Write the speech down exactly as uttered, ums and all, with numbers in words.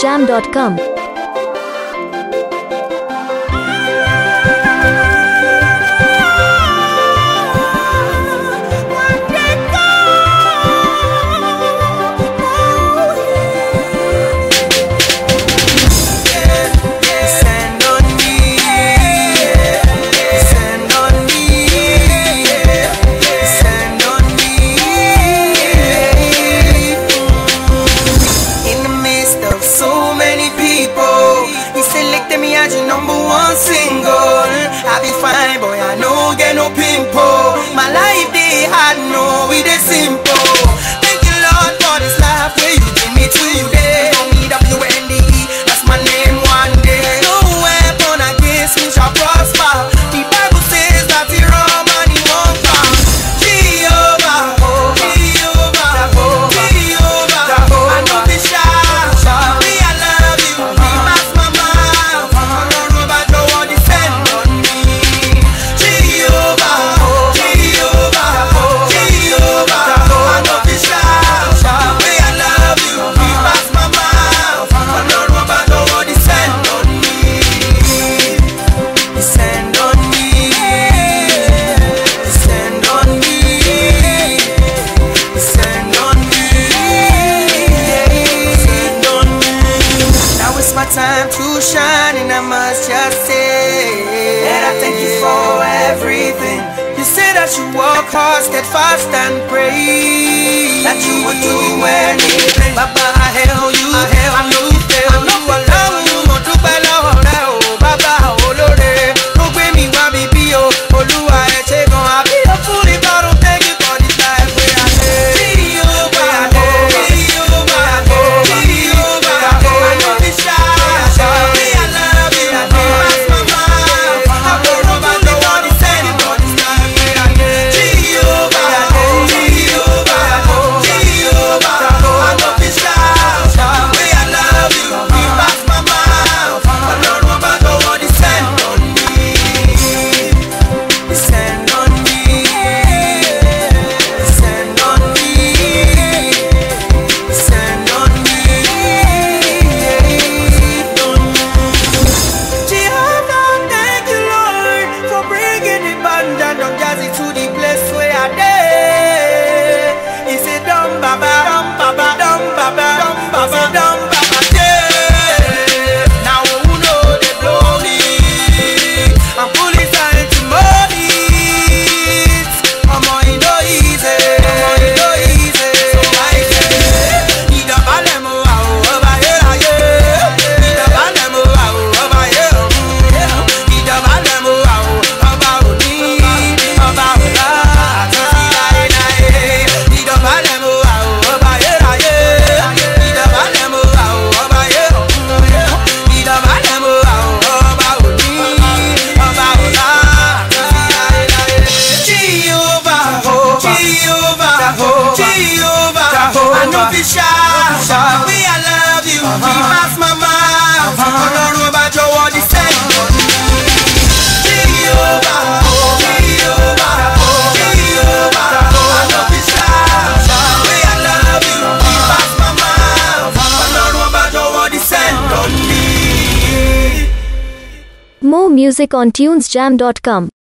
jam dot com. Number one single, I be fine, boy, I no get no pimple. My life they hard, no, it is simple. Thank you, Lord, for this life where you give me today. Don't need a W N D E, that's my name one day. No weapon against me shall prosper. The Bible says that he wrong and he won't come. Jehovah, oh, Jehovah, oh, Jehovah, I know be shy. Me, I love you, me, pass my mouth. Time to shine, and I must just say that I thank you for everything. You said I should work hard, steadfast and pray that you would do anything. Baba, I hail you, I hail I know you fail you, I love you, mo dúpẹ́ lọ́wọ́ rẹ o, Baba olóore, ló gbé mi wá bíbí o, Olúwa ẹ ṣé gan, àbí o fún mi bọ́rọ̀, thank you for this life where I live. Jehovah, Jehovah, Jehovah, I know be shy. More music on tunes jam dot com.